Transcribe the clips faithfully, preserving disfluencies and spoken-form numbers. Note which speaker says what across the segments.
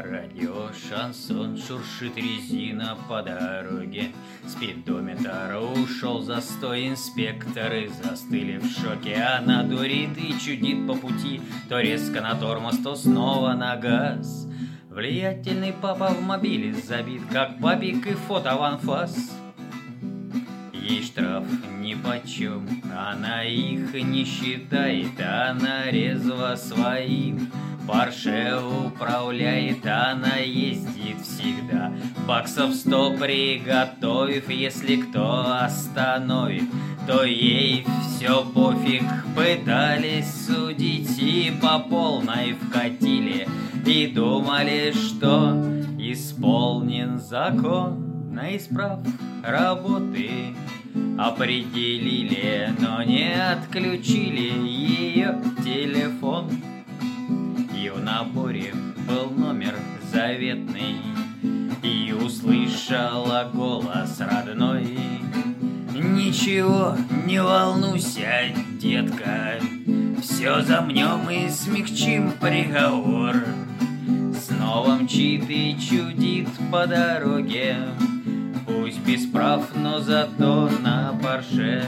Speaker 1: Радио шансон, шуршит резина по дороге. Спидометр ушел, застой, инспекторы застыли в шоке. Она дурит и чудит по пути, то резко на тормоз, то снова на газ. Влиятельный папа в мобиле забит, как папик и фото в анфас. Ей штраф нипочем, она их не считает, она резво своим Порше управляет, она ездит всегда. Баксов сто приготовив, если кто остановит, то ей все пофиг. Пытались судить и по полной вкатили, и думали, что исполнен закон. На исправ работы определили, но не отключили ее телефон. И в наборе был номер заветный, и услышала голос родной: «Ничего, не волнуйся, детка, все замнем и смягчим приговор». Снова мчит и чудит по дороге, пусть без прав, но зато на Порше.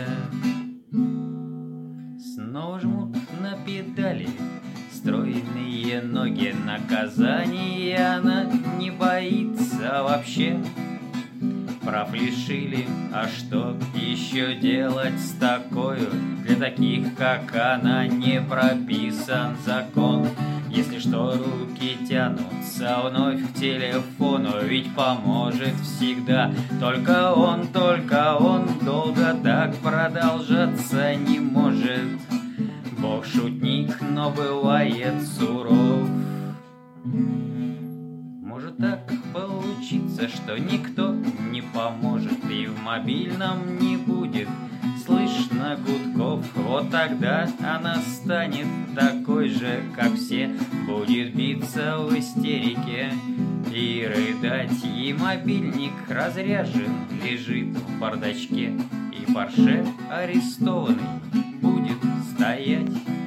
Speaker 1: Снова жмут на педали стройные ноги, наказания она не боится вообще. Прав лишили, а что еще делать с такою? Для таких, как она, не прописан закон. Если что, руки тянутся вновь к телефону, ведь поможет всегда только он, только он. Долго так продолжаться не может. Бог шутник, но бывает суров. Может так получиться, что никто не поможет, и в мобильном не будет слышно гудков. Вот тогда она станет такой же, как все, будет биться в истерике и рыдать. И мобильник разряжен лежит в бардачке, и Порше арестованный будет стоять.